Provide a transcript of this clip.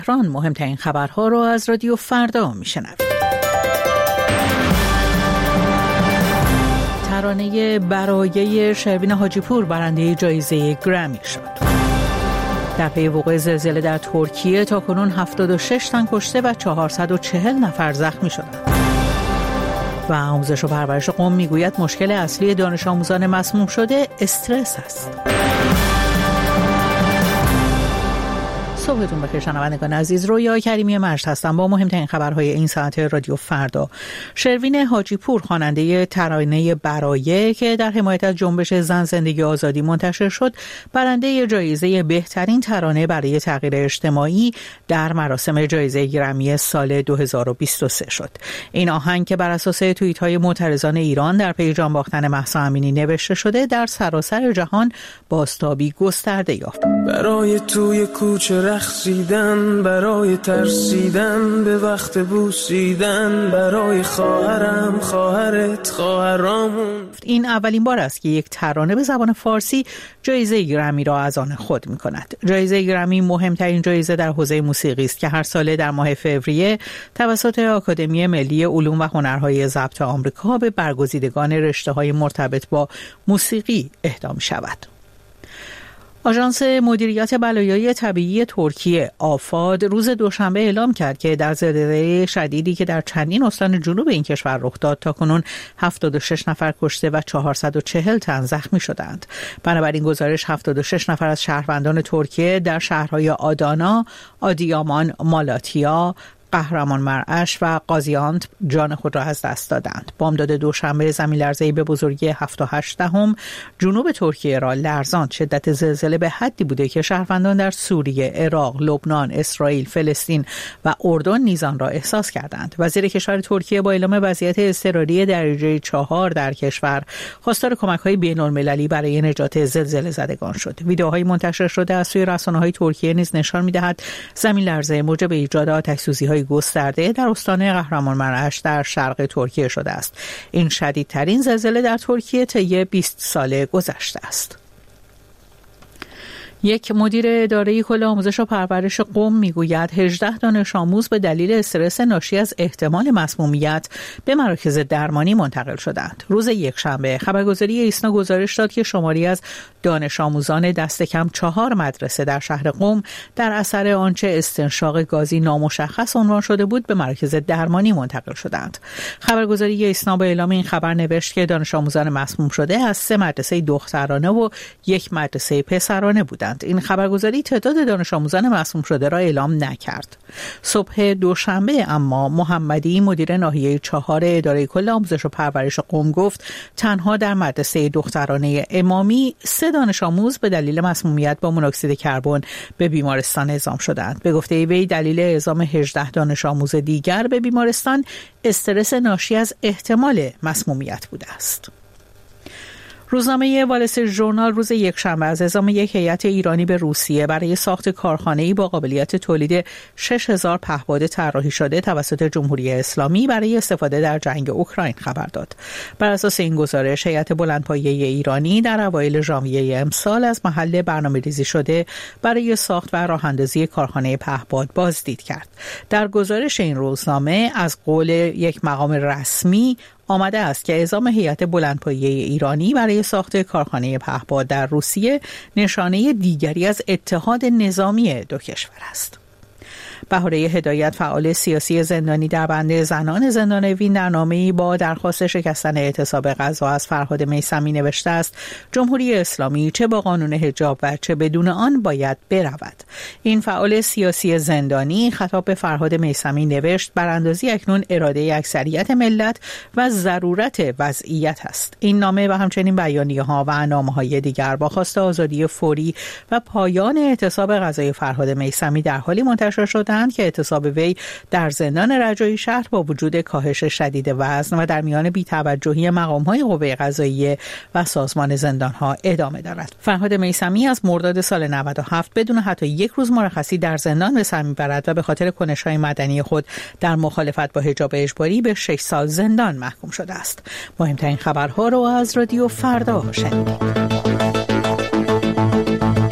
مهمترین خبرها رو از رادیو فردا میشنوید. ترانه برایه شروین حاجی پور برنده جایزه گرمی شد. در پی وقوع زلزله در ترکیه تاکنون 76 تن کشته و 440 نفر زخمی شدند. و آموزش و پرورش قم میگوید مشکل اصلی دانش آموزان مسموم شده استرس است. صبحتون بخیر شنوندگان عزیز، رویا کریمی مجد هستم با مهمترین خبرهای این ساعت رادیو فردا. شروین حاجی پور خواننده ترانه برایه که در حمایت از جنبش زن زندگی آزادی منتشر شد، برنده جایزه بهترین ترانه برای تغییر اجتماعی در مراسم جایزه گرمی سال 2023 شد. این آهنگ که بر اساس توییت‌های معترضان ایران در پی جان باختن مهسا امینی نوشته شده، در سراسر جهان بازتابی گسترده یافت. برای توی کوچه رقصیدن، برای ترسیدن به وقت بوسیدن، برای خواهرم، خواهرت، خواهرامون. این اولین بار است که یک ترانه به زبان فارسی جایزه گرمی را از آن خود می کند. جایزه گرمی مهمترین جایزه در حوزه موسیقی است که هر ساله در ماه فوریه توسط آکادمی ملی علوم و هنرهای ضبط آمریکا به برگزیدگان رشته‌های مرتبط با موسیقی اهدا می شود. آژانس مدیریت بلایای طبیعی ترکیه آفاد روز دوشنبه اعلام کرد که در زلزله شدیدی که در چندین استان جنوب این کشور رخ داد تاکنون 76 نفر کشته و 440 تن زخمی شدند. بنابراین گزارش 76 نفر از شهروندان ترکیه در شهرهای آدانا، آدیامان، مالاتیا، قهرمانمرعش و قازیانت جان خود را از دست دادند. بامداد دوشنبه زمین‌لرزه‌ای به بزرگی 7.8 جنوب ترکیه را لرزاند. شدت زلزله به حدی بوده که شهروندان در سوریه، عراق، لبنان، اسرائیل، فلسطین و اردن نیز آن را احساس کردند. وزیر کشور ترکیه با اعلام وضعیت اضطراری درجه 4 در کشور خواستار کمک‌های بین‌المللی برای نجات زلزله زدگان شد. ویدئوهای منتشر شده از سوی رسانه‌های ترکیه نیز نشان می‌دهد زمین‌لرزه موجب ایجاد آتش‌سوزی‌های گسترده در استان قهرمانمرعش در شرق ترکیه شده است. این شدیدترین زلزله در ترکیه طی 20 سال گذشته است. یک مدیر اداره کل آموزش و پرورش قم میگوید 18 دانش آموز به دلیل استرس ناشی از احتمال مسمومیت به مراکز درمانی منتقل شدند. روز یکشنبه خبرگزاری ایسنا گزارش داد که شماری از دانش آموزان دست کم 4 مدرسه در شهر قم در اثر آنچه استنشاق گازی نامشخص عنوان شده بود به مراکز درمانی منتقل شدند. خبرگزاری ایسنا با اعلام این خبر نوشت که دانش آموزان مسموم شده از 3 مدرسه دخترانه و 1 مدرسه پسرانه بودند. این خبرگزاری تعداد دانش آموزان مسموم شده را اعلام نکرد. صبح دوشنبه اما محمدی مدیر ناحیه 4 اداره کل آموزش و پرورش قم گفت تنها در مدرسه دخترانه امامی 3 دانش آموز به دلیل مسمومیت با مونوکسید کربن به بیمارستان اعزام شدند. به گفته وی دلیل اعزام 18 دانش آموز دیگر به بیمارستان استرس ناشی از احتمال مسمومیت بوده است. روزنامه وال استریت ژورنال روز یکشنبه از اعزام یک هیئت ایرانی به روسیه برای ساخت کارخانه‌ای با قابلیت تولید 6000 پهپاد طراحی شده توسط جمهوری اسلامی برای استفاده در جنگ اوکراین خبر داد. بر اساس این گزارش هیئت بلندپایه ایرانی در اوایل ژانویه امسال از محل برنامه‌ریزی شده برای ساخت و راه‌اندازی کارخانه پهپاد بازدید کرد. در گزارش این روزنامه از قول یک مقام رسمی آمده است که اعزام هیئت بلندپایه ایرانی برای ساخت کارخانه پهپاد در روسیه نشانه دیگری از اتحاد نظامی دو کشور است. بهاره هدایت فعال سیاسی زندانی در بند زنان زندان وین در نامه‌ای با درخواست شکستن اعتصاب غذا از فرهاد میثمی نوشته است جمهوری اسلامی چه با قانون حجاب و چه بدون آن باید برود. این فعال سیاسی زندانی خطاب به فرهاد میثمی نوشت براندازی اکنون اراده اکثریت ملت و ضرورت وضعیت است. این نامه و همچنین بیانیه‌ها و نامه‌های دیگر با خواست آزادی فوری و پایان اعتصاب غذای فرهاد میثمی در حالی منتشر شدند که اعتصاب وی در زندان رجایی شهر با وجود کاهش شدید وزن و در میان بی‌توجهی مقام‌های قوه قضاییه و سازمان زندان‌ها ادامه دارد. فرهاد میثمی از مرداد سال 97 بدون حتی یک روز مرخصی در زندان به سر می‌برد و به خاطر کنش‌های مدنی خود در مخالفت با حجاب اجباری به 6 سال زندان محکوم شده است. مهمترین خبرها را از رادیو فردا شنیدید.